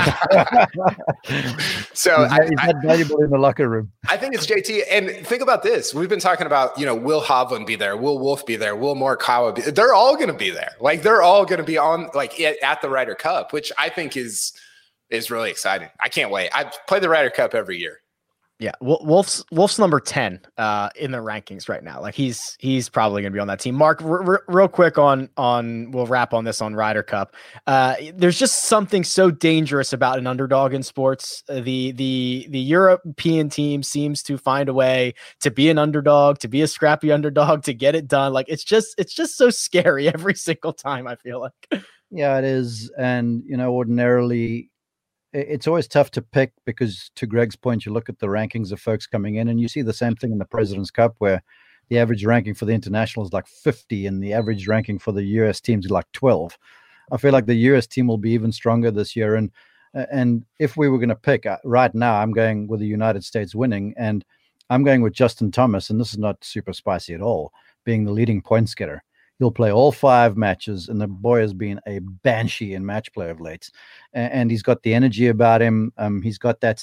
So he's not valuable in the locker room. I think it's JT. And think about this. We've been talking about, will Hovland be there? Will Wolf be there? Will Morikawa be there? They're all going to be there. They're all going to be on at the Ryder Cup, which I think is really exciting. I can't wait. I play the Ryder Cup every year. Yeah, Wolf's number 10 in the rankings right now. He's probably going to be on that team. Mark, real quick on we'll wrap on this on Ryder Cup. There's just something so dangerous about an underdog in sports. The European team seems to find a way to be an underdog, to be a scrappy underdog, to get it done. It's just so scary every single time, I feel like. Yeah, it is. And ordinarily, it's always tough to pick, because to Greg's point, you look at the rankings of folks coming in and you see the same thing in the President's Cup, where the average ranking for the international is 50 and the average ranking for the US teams is 12. I feel like the US team will be even stronger this year. And if we were going to pick right now, I'm going with the United States winning, and I'm going with Justin Thomas. And this is not super spicy at all, being the leading points getter. He'll play all 5 matches, and the boy has been a banshee in match play of late. And he's got the energy about him. He's got that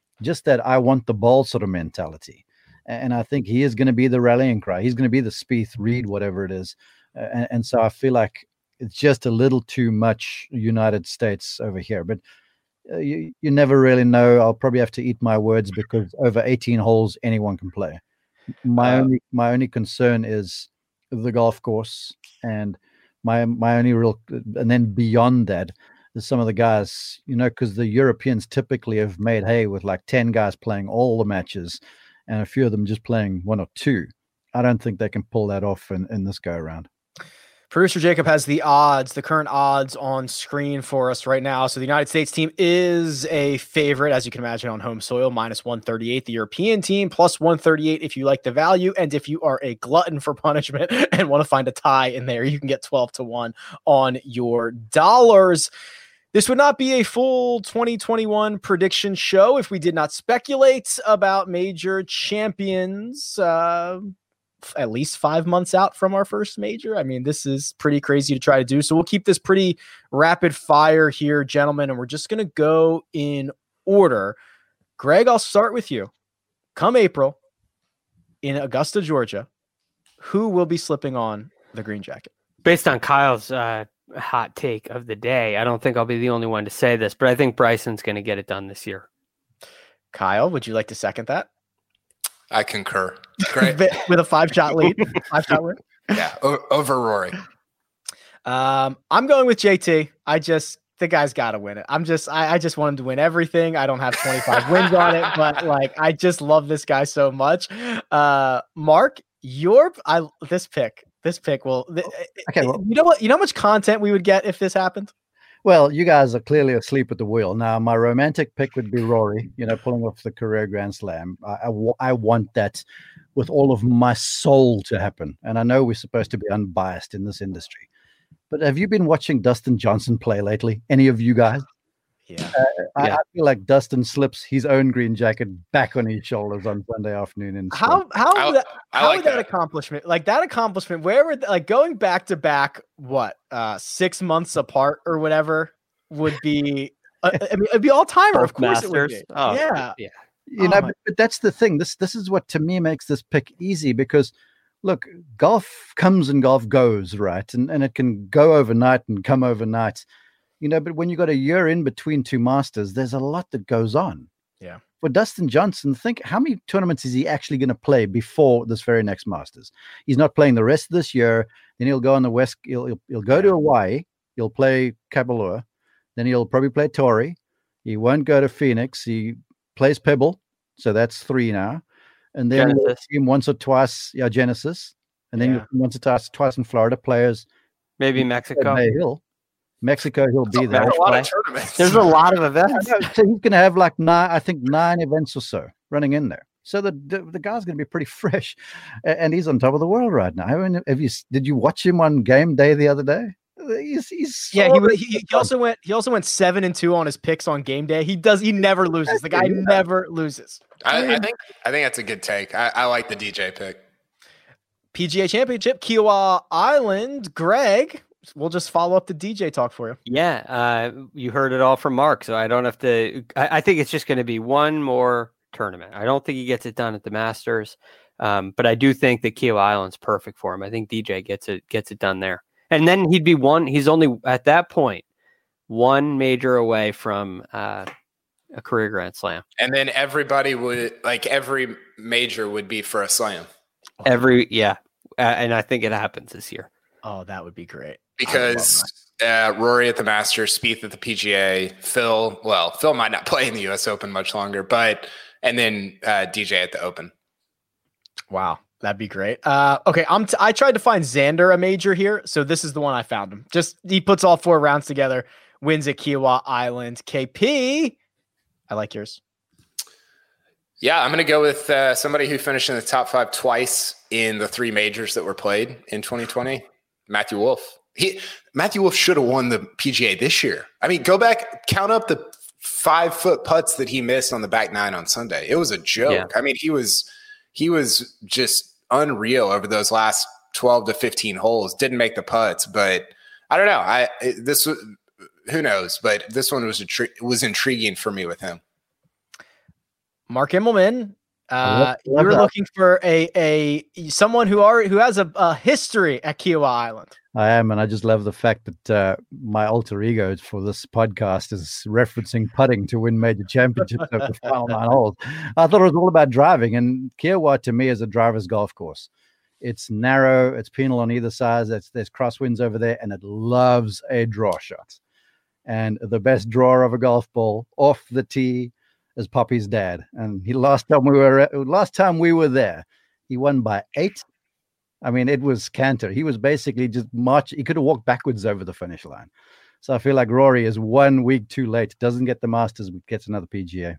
I want the ball sort of mentality. And I think he is going to be the rallying cry. He's going to be the Spieth, Reed, whatever it is. And so I feel like it's just a little too much United States over here. But you never really know. I'll probably have to eat my words, because over 18 holes, anyone can play. My only concern is the golf course, and my only real, and then beyond that is some of the guys, because the Europeans typically have made hay with 10 guys playing all the matches and a few of them just playing 1 or 2. I don't think they can pull that off in this go around. Producer Jacob has the current odds on screen for us right now. So the United States team is a favorite, as you can imagine, on home soil, -138. The European team +138 if you like the value. And if you are a glutton for punishment and want to find a tie in there, you can get 12-1 on your dollars. This would not be a full 2021 prediction show if we did not speculate about major champions at least 5 months out from our first major. I mean, this is pretty crazy to try to do. So we'll keep this pretty rapid fire here, gentlemen, and we're just going to go in order. Greg, I'll start with you. Come April in Augusta, Georgia, who will be slipping on the green jacket? Based on Kyle's hot take of the day, I don't think I'll be the only one to say this, but I think Bryson's going to get it done this year. Kyle, would you like to second that? I concur. Great. With a 5-shot lead. 5-shot win. Yeah, over Rory. I'm going with JT. The guy's got to win it. I just want him to win everything. I don't have 25 wins on it, but I just love this guy so much. Mark, this pick will. Okay, well, you know what? You know how much content we would get if this happened? Well, you guys are clearly asleep at the wheel. Now, my romantic pick would be Rory, pulling off the career Grand Slam. I want that with all of my soul to happen. And I know we're supposed to be unbiased in this industry. But have you been watching Dustin Johnson play lately? Any of you guys? Yeah. I feel like Dustin slips his own green jacket back on his shoulders on Sunday afternoon. And how would that accomplishment, like that accomplishment, where would like going back to back, 6 months apart or whatever would be? I mean, it'd be all timer. Of course, Masters. It would be. Oh, yeah. But that's the thing. This is what to me makes this pick easy because, look, golf comes and golf goes, right? And it can go overnight and come overnight. But when you got a year in between two Masters, there's a lot that goes on. Yeah. For Dustin Johnson, think how many tournaments is he actually going to play before this very next Masters? He's not playing the rest of this year. Then he'll go on the West. He'll go to Hawaii. He'll play Kapalua. Then he'll probably play Torrey. He won't go to Phoenix. He plays Pebble. So that's 3 now. And then we'll see him once or twice, Genesis. And then once or twice in Florida, players. Maybe Mexico. Mexico, he'll be there. A lot of tournaments. There's a lot of events. So he's going to have like 9 events or so running in there. So the guy's going to be pretty fresh, and he's on top of the world right now. Did you watch him on game day the other day? He also went 7-2 on his picks on game day. He never loses. The guy never loses. I think that's a good take. I like the DJ pick. PGA Championship, Kiawah Island, Greg. We'll just follow up the DJ talk for you. Yeah, you heard it all from Mark, so I don't have to. I think it's just going to be one more tournament. I don't think he gets it done at the Masters, but I do think that Kiawah Island's perfect for him. I think DJ gets it done there, and then he'd be one. He's only at that point one major away from a career Grand Slam, and then everybody every major would be for a slam. And I think it happens this year. Oh, that would be great. Because Rory at the Masters, Spieth at the PGA, Phil might not play in the U.S. Open much longer, and then DJ at the Open. Wow, that'd be great. Okay, I tried to find Xander a major here, so this is the one I found him. Just he puts all 4 rounds together, wins at Kiawah Island. KP, I like yours. Yeah, I'm going to go with somebody who finished in the top 5 twice in the 3 majors that were played in 2020. Matthew Wolff. Matthew Wolff should have won the PGA this year. I mean, go back, count up the 5-foot putts that he missed on the back 9 on Sunday. It was a joke. Yeah. I mean, he was just unreal over those last 12 to 15 holes. Didn't make the putts, but I don't know. Who knows? But this one was intriguing for me with him. Mark Immelman. You're looking for someone who has a history at Kiawah Island. I am, and I just love the fact that my alter ego for this podcast is referencing putting to win major championships over the final 9 holes. I thought it was all about driving, and Kiawah to me is a driver's golf course. It's narrow, it's penal on either side. There's crosswinds over there, and it loves a draw shot. And the best drawer of a golf ball off the tee is Poppy's dad, and last time we were there, he won by 8. I mean, it was canter. He was basically just he could have walked backwards over the finish line. So I feel like Rory is 1 week too late. Doesn't get the Masters, but gets another PGA.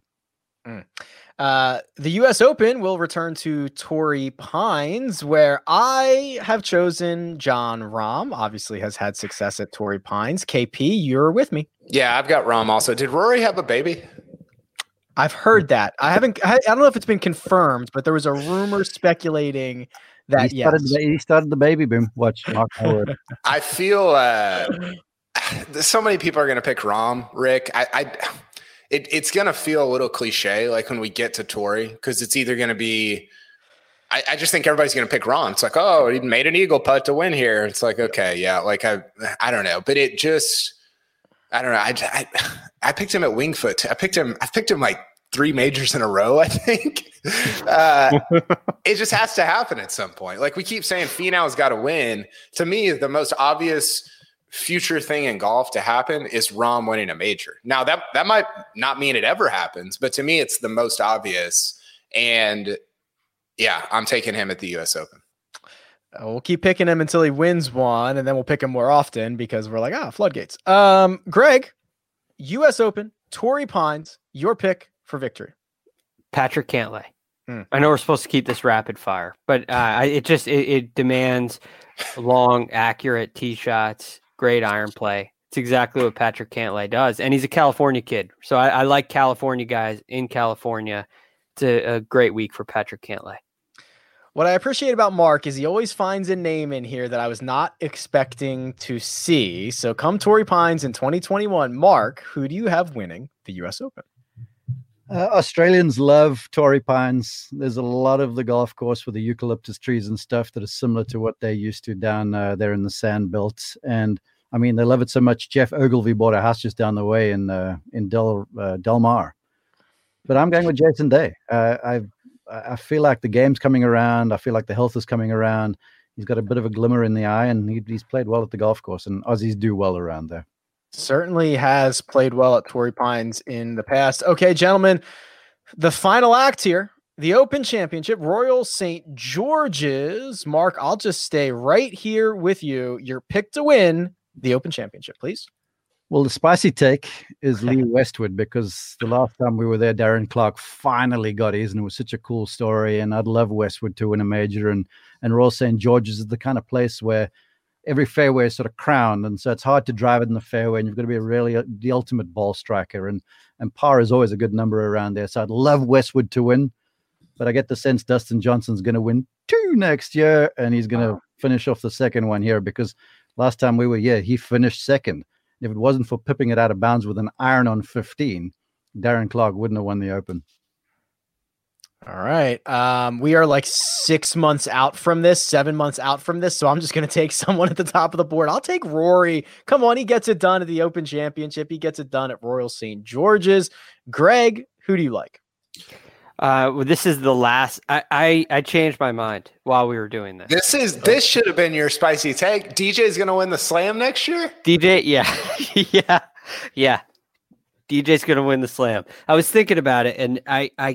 The U.S. Open will return to Torrey Pines, where I have chosen Jon Rahm. Obviously, has had success at Torrey Pines. KP, you're with me. Yeah, I've got Rahm also. Did Rory have a baby? I've heard that. I don't know if it's been confirmed, but there was a rumor speculating that he started the baby boom. Watch. I feel so many people are going to pick Rahm, Rick. It's going to feel a little cliche, like when we get to Torrey, because it's either going to be. I just think everybody's going to pick Rahm. It's like, oh, he made an eagle putt to win here. It's like, okay, yeah, like I don't know, but it just. I don't know. I picked him at Winged Foot. I picked him like 3 majors in a row, I think. It just has to happen at some point. Like we keep saying Finau's got to win. To me, the most obvious future thing in golf to happen is Rahm winning a major. Now that might not mean it ever happens, but to me, it's the most obvious. And yeah, I'm taking him at the U.S. Open. We'll keep picking him until he wins one, and then we'll pick him more often because we're like, floodgates. Greg, U.S. Open, Torrey Pines, your pick for victory. Patrick Cantlay. I know we're supposed to keep this rapid fire, but it demands long, accurate tee shots, great iron play. It's exactly what Patrick Cantlay does, and he's a California kid, so I like California guys in California. It's a great week for Patrick Cantlay. What I appreciate about Mark is he always finds a name in here that I was not expecting to see. So come Torrey Pines in 2021, Mark, who do you have winning the U.S. Open? Australians love Torrey Pines. There's a lot of the golf course with the eucalyptus trees and stuff that is similar to what they used to down there in the sand belts. And I mean, they love it so much. Jeff Ogilvy bought a house just down the way in Del Mar. But I'm going with Jason Day. I feel like the game's coming around. I feel like the health is coming around. He's got a bit of a glimmer in the eye, and he's played well at the golf course. And Aussies do well around there. Certainly has played well at Torrey Pines in the past. Okay, gentlemen, the final act here, the Open Championship, Royal St. George's. Mark, I'll just stay right here with you. Your pick to win the Open Championship, please. Well, the spicy take is Lee Westwood, because the last time we were there, Darren Clarke finally got his, and it was such a cool story. And I'd love Westwood to win a major. And Royal St. George's is the kind of place where every fairway is sort of crowned, and so it's hard to drive it in the fairway, and you've got to be the ultimate ball striker, and par is always a good number around there. So I'd love Westwood to win, but I get the sense Dustin Johnson's going to win 2 next year, and he's going to finish off the second one here, because last time we were here, he finished second. If it wasn't for pipping it out of bounds with an iron on 15, Darren Clarke wouldn't have won the Open. All right. We are like 6 months out from this, 7 months out from this. So I'm just going to take someone at the top of the board. I'll take Rory. Come on. He gets it done at the Open Championship. He gets it done at Royal St. George's. Greg, who do you like? Well, this is the last. I changed my mind while we were doing this. This should have been your spicy take. DJ's going to win the Slam next year? DJ, yeah. Yeah. DJ's going to win the Slam. I was thinking about it, and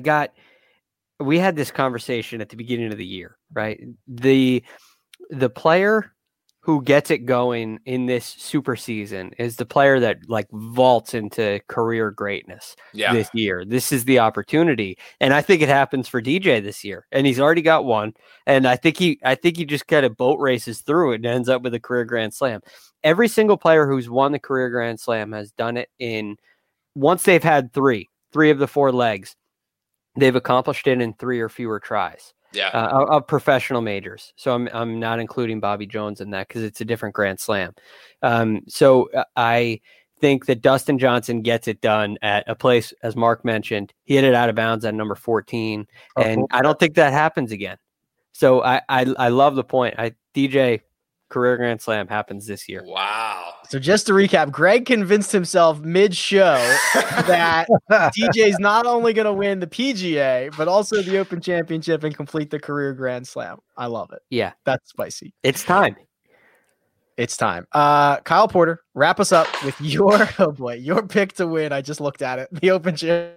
we had this conversation at the beginning of the year, right? The player who gets it going in this super season is the player that like vaults into career greatness this year. This is the opportunity. And I think it happens for DJ this year. And he's already got one. And I think he just kind of boat races through it and ends up with a career Grand Slam. Every single player who's won the career Grand Slam has done it once they've had three of the 4 legs. They've accomplished it in 3 or fewer tries of professional majors. So I'm not including Bobby Jones in that because it's a different Grand Slam. So I think that Dustin Johnson gets it done at a place, as Mark mentioned, he hit it out of bounds at number 14. And I don't think that happens again. So I love the point. DJ career Grand Slam happens this year. Wow. So just to recap, Greg convinced himself mid-show that DJ's not only going to win the PGA, but also the Open Championship and complete the career Grand Slam. I love it. Yeah. That's spicy. It's time. It's time. Kyle Porter, wrap us up with your pick to win. I just looked at it. The Open Championship.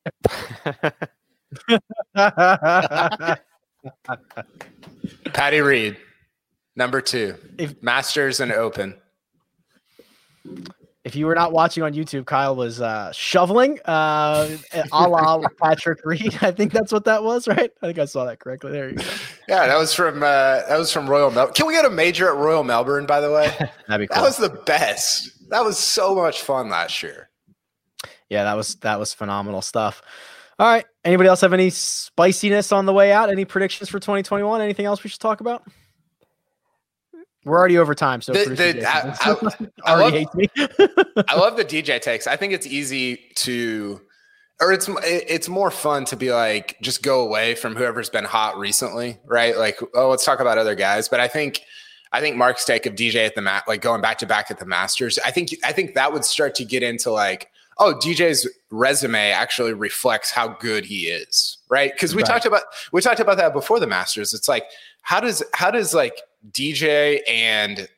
Patty Reed, number 2. Masters and Open. If you were not watching on YouTube, Kyle was shoveling a la Patrick Reed. I think that's what that was, right? I think I saw that correctly. There you go. Yeah, that was from Royal Melbourne. Can we get a major at Royal Melbourne, by the way? That'd be cool. That was the best. That was so much fun last year. Yeah, that was phenomenal stuff. All right. Anybody else have any spiciness on the way out? Any predictions for 2021? Anything else we should talk about? We're already over time, so I love the DJ takes. I think it's easy it's more fun to be like, just go away from whoever's been hot recently, right? Like, let's talk about other guys. But I think Mark's take of DJ at the like going back to back at the Masters, I think that would start to get into like, DJ's resume actually reflects how good he is, right? Because we talked about that before the Masters. It's like, how does like DJ and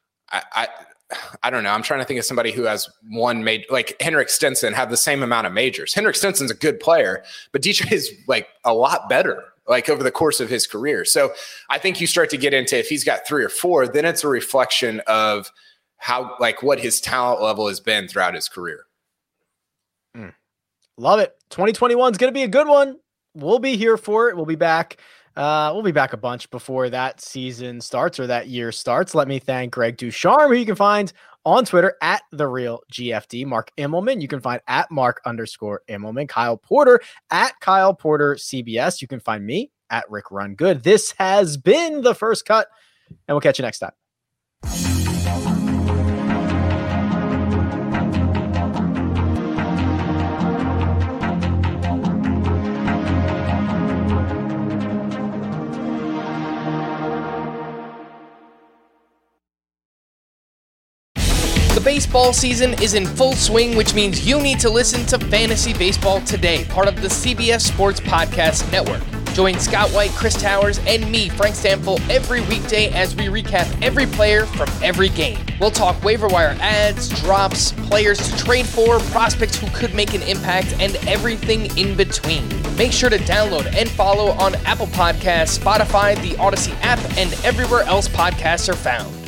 I don't know. I'm trying to think of somebody who has one like Henrik Stenson have the same amount of majors. Henrik Stenson's a good player, but DJ is like a lot better. like over the course of his career. So I think you start to get into, if he's got 3 or 4, then it's a reflection of how, like, what his talent level has been throughout his career. Love it. 2021 is going to be a good one. We'll be here for it. We'll be back. We'll be back a bunch before that season starts or that year starts. Let me thank Greg Ducharme, who you can find on Twitter at @TheRealGFD. Mark Immelman, you can find at @Mark_Immelman. Kyle Porter at Kyle Porter CBS. You can find me at Rick Run Good. This has been The First Cut, and we'll catch you next time. The baseball season is in full swing, which means you need to listen to Fantasy Baseball Today, part of the CBS Sports Podcast Network. Join Scott White, Chris Towers, and me, Frank Stample, every weekday as we recap every player from every game. We'll talk waiver wire ads, drops, players to trade for, prospects who could make an impact, and everything in between. Make sure to download and follow on Apple Podcasts, Spotify, the Odyssey app, and everywhere else podcasts are found.